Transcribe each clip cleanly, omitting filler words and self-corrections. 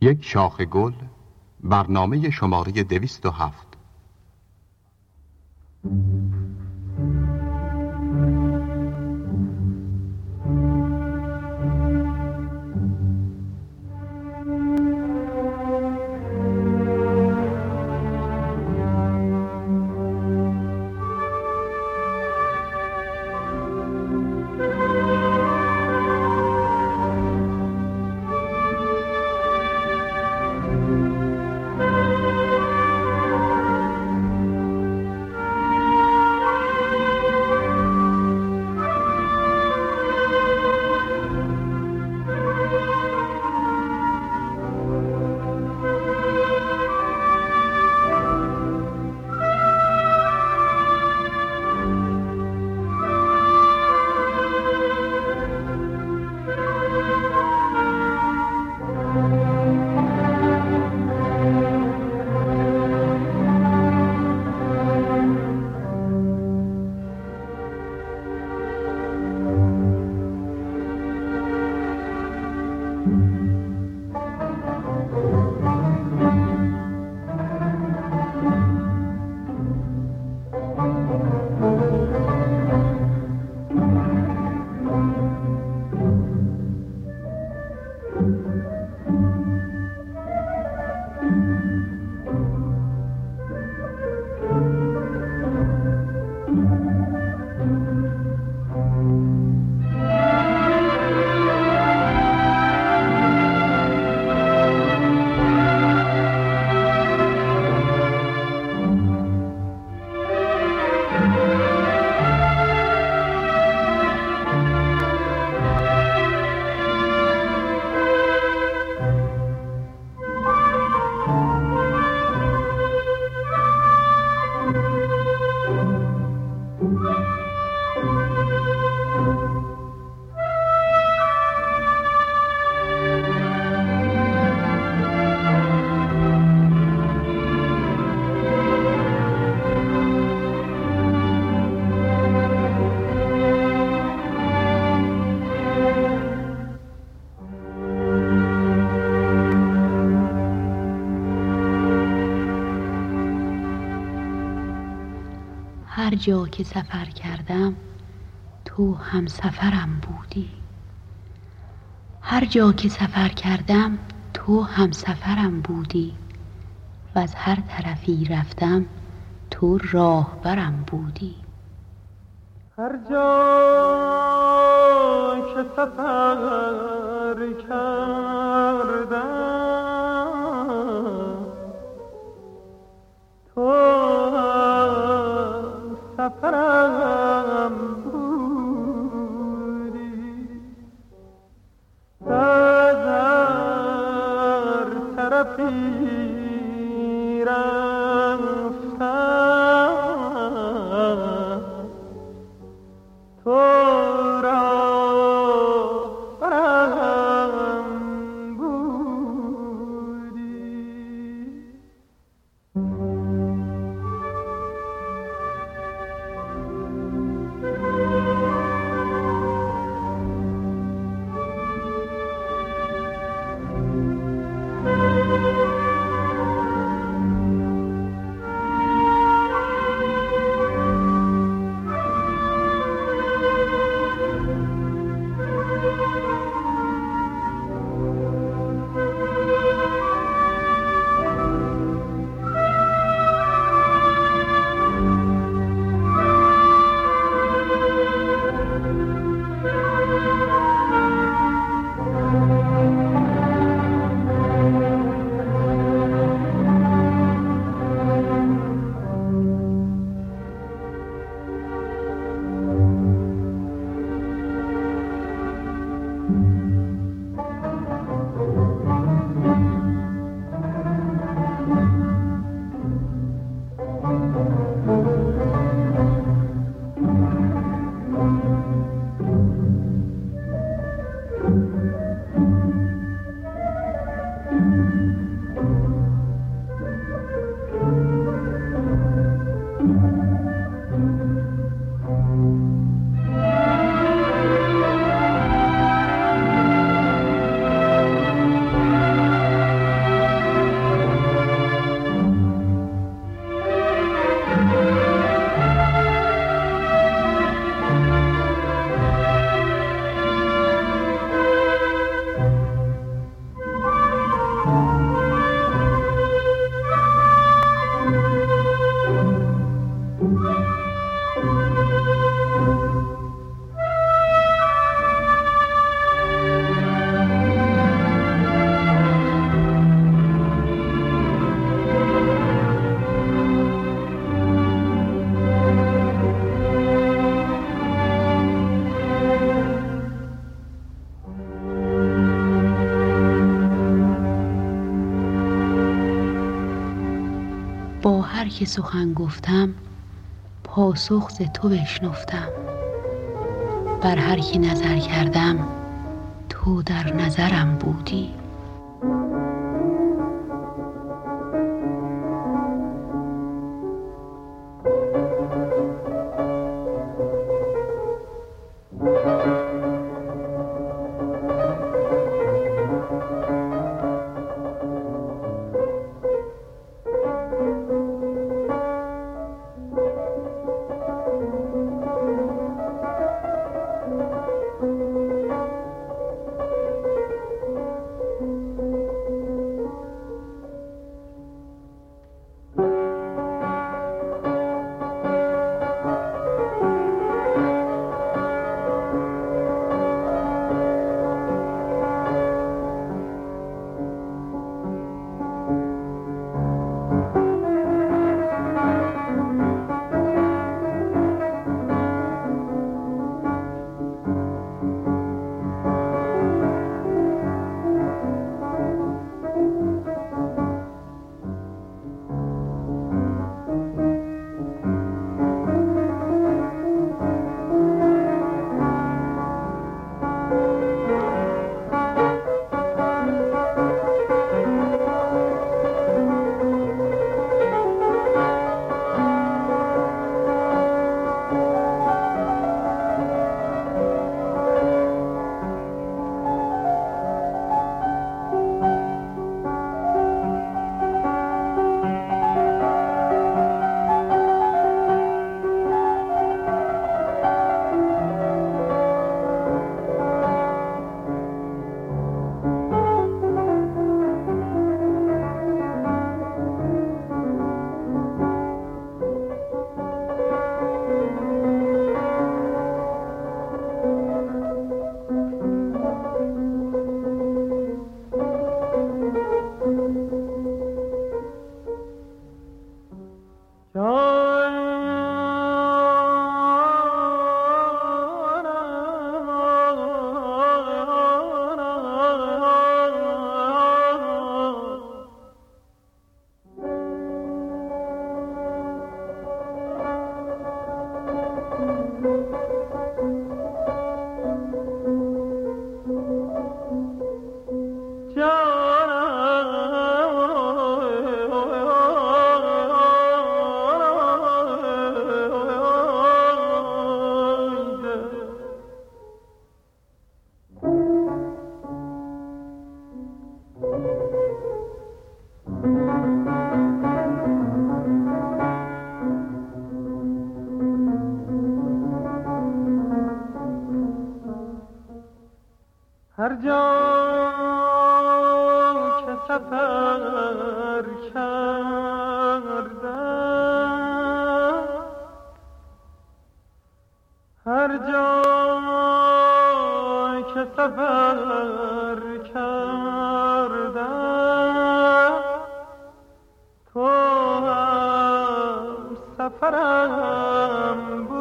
یک شاخ گل، برنامه شماره 207. هر جا که سفر کردم تو هم سفرم بودی. هر جا که سفر کردم تو هم سفرم بودی و از هر طرفی رفتم تو راهبرم بودی. هر جا که سفر کردم تو سفرم بودی و از هر طرفی رفتم تو راهبرم بودی. با هر که سخن گفتم پاسخ ز تو بشنفتم. بر هر که نظر کردم تو در نظرم بودی. هر جا که سفر کردم، هر جا که سفر کردم، تو هم سفرم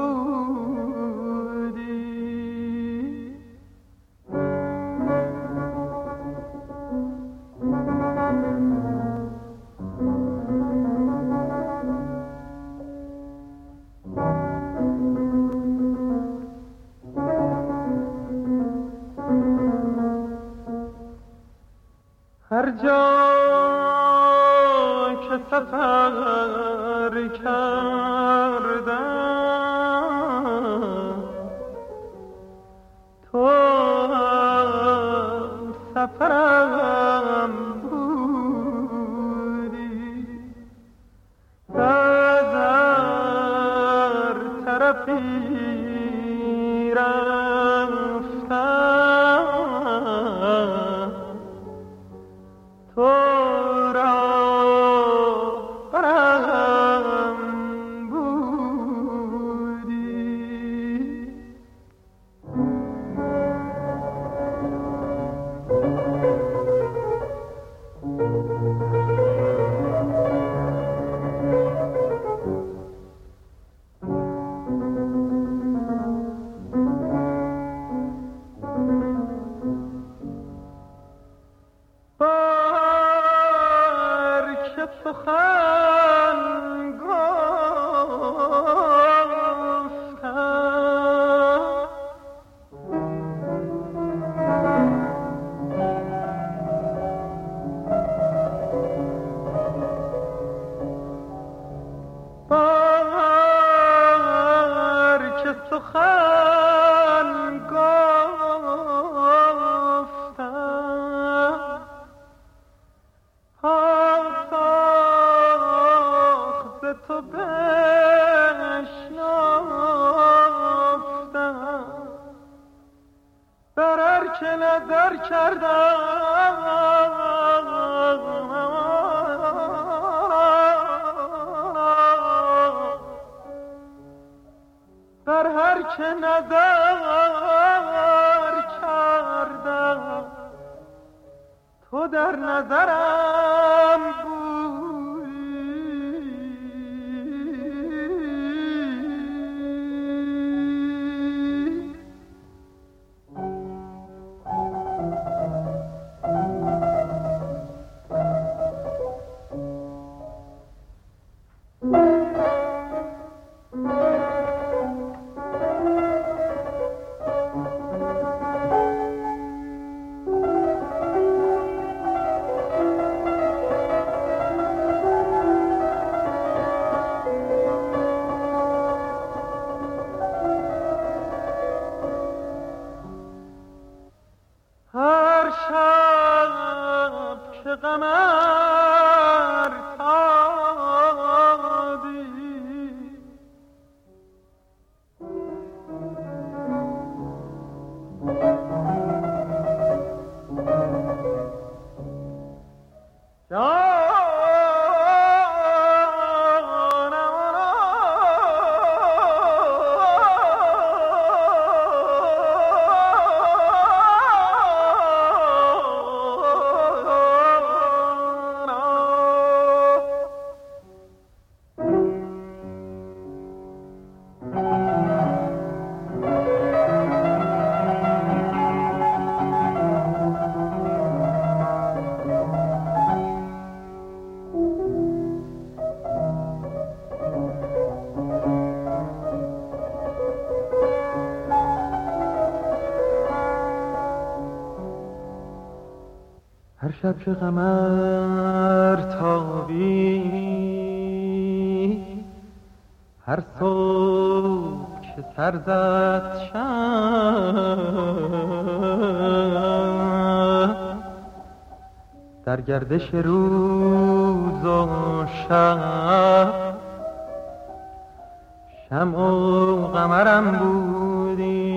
هر جا که سفر کردم، تو هم سفرم بودی. از هر طرفی رفتم، تو را برم بودی. سخن گفتم بار که سخن گفتم تو بشنافتم بر هر که نظر کردم بر هر که نظر کردم تو در نظرم بود. هر شب که قمر تابی هر شب که قمر تابی هر صبح که سر زد شب در گردش روز و شب شمع و قمرم بودی.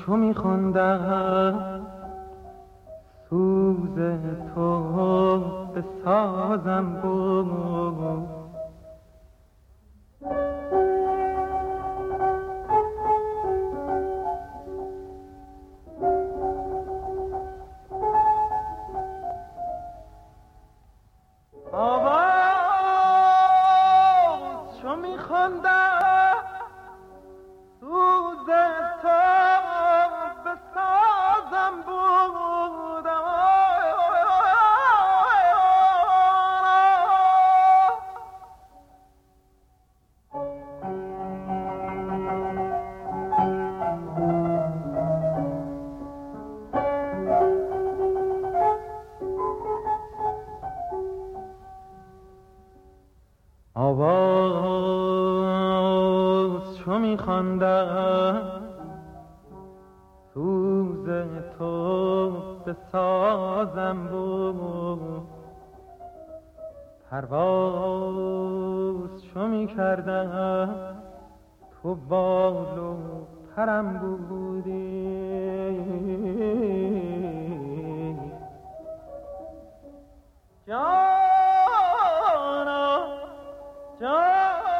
چو میخوندم سوز تو به سازم بود. آواز چو میخوندم سوز تو به سازم بودم. آواز چو میخواندم سوز تو به سازم بود. پرواز چو میکردم تو بال و پرم بودی. جانا جانا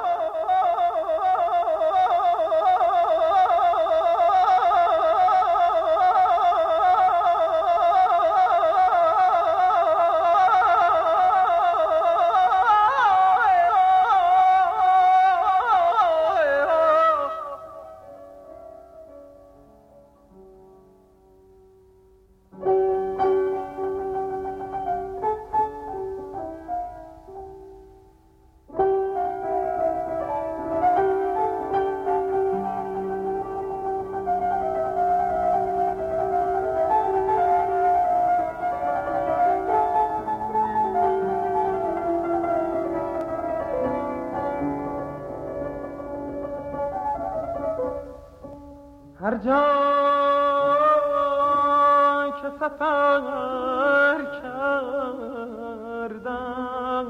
هر جا که سفر کردم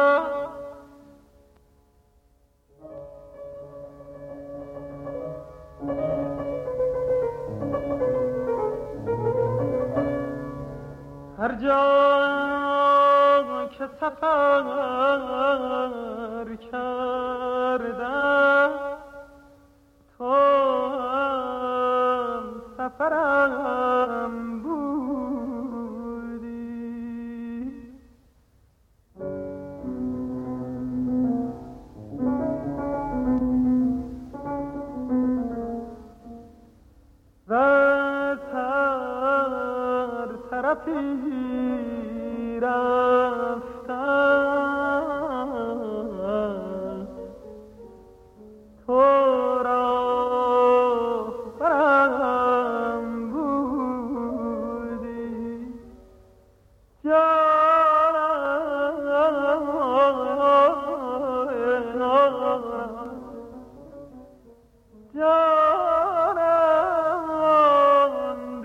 هر جا که سفر کردم تو سفرم بودی. و طرفی رفتم تو را برم بودی. جانم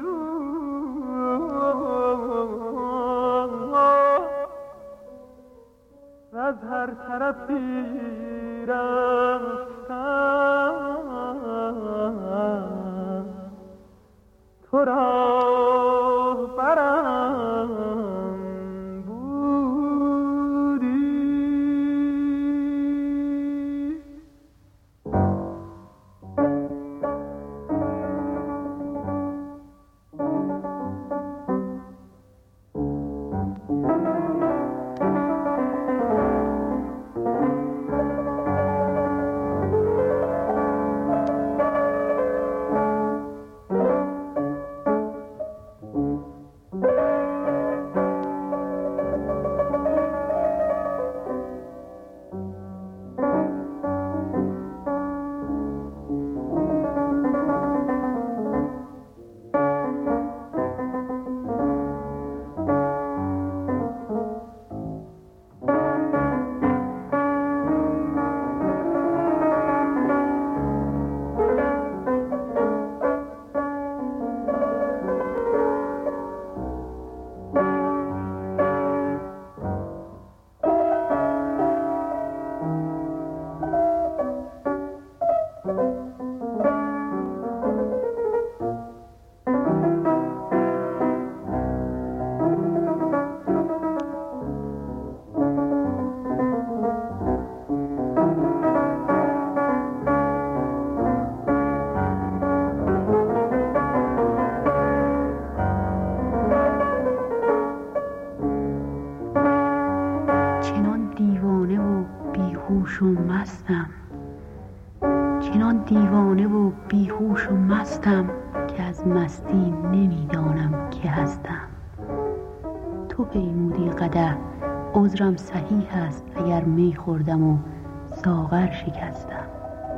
و از هر طرفی رفتم تو را برم بودی. چنان دیوانه و بیهوش و مستم که از مستی نمیدانم که هستم. تو پیمودی قدح، عذرم صحیح است اگر می خوردم و ساغر شکستم.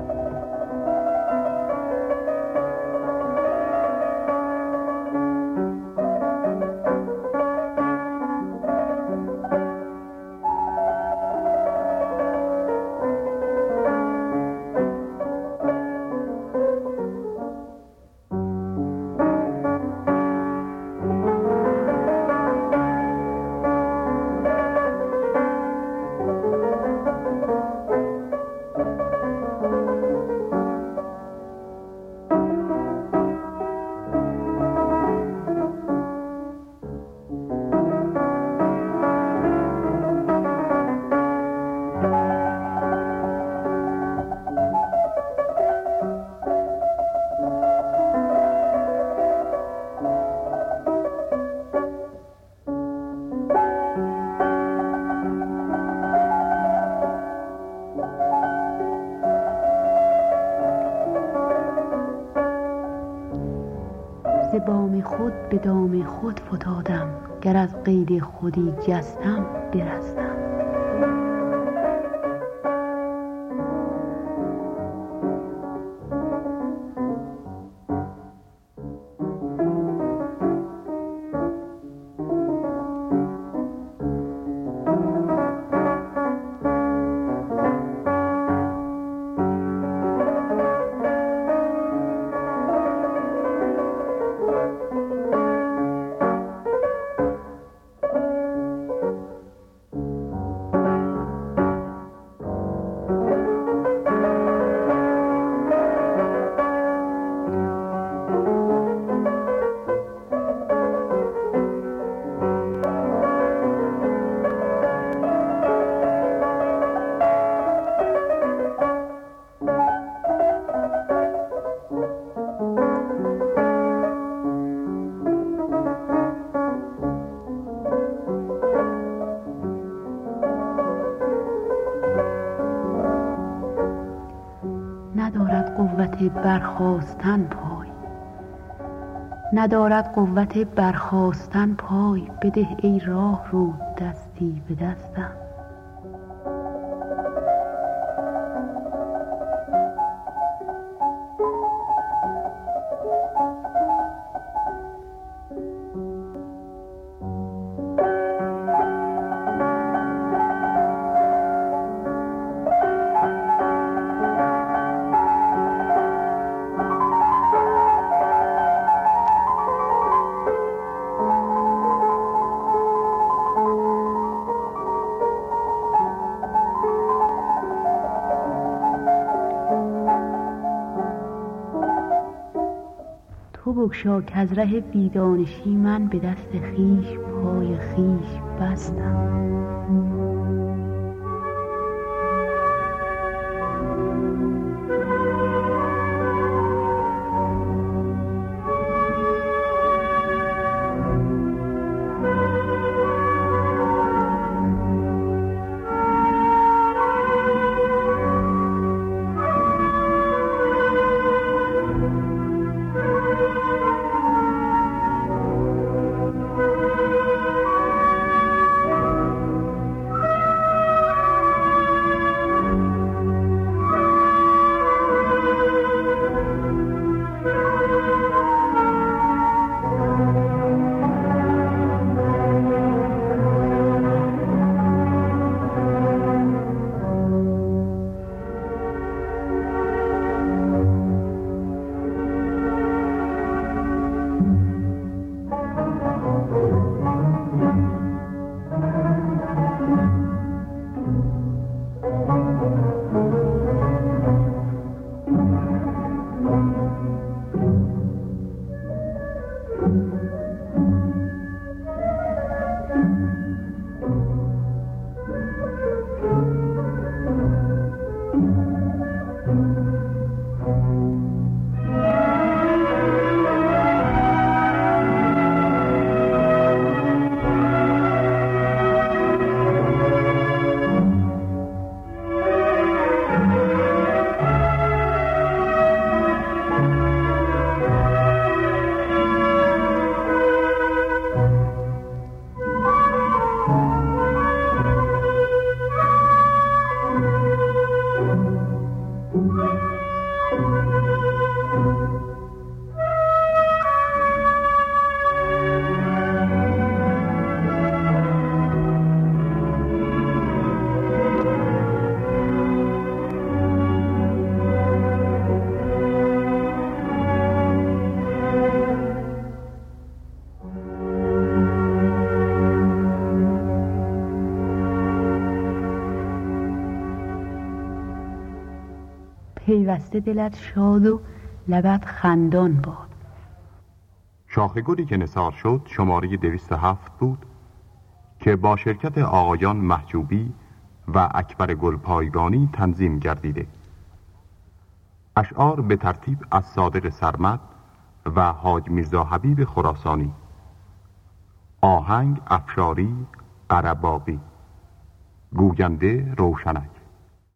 ز بام خود به دام خود فتادم، گر از قید خودی جستم برستم. ندارد قوت برخاستن پای، بده ای راه رو دستی به دستم. تو بگشا کز ره بیدانشی من به دست خویش پای خویش بستم. پیوسته دلت شاد و لبت خندان باد. شاخ گلی که نثار شد شماره 207 بود که با شرکت آقایان محجوبی و اکبر گلپایگانی تنظیم گردیده. اشعار به ترتیب از صادق سرمد و حاج میرزا حبیب خراسانی. آهنگ افشاری قرباقی. گوینده روشنک.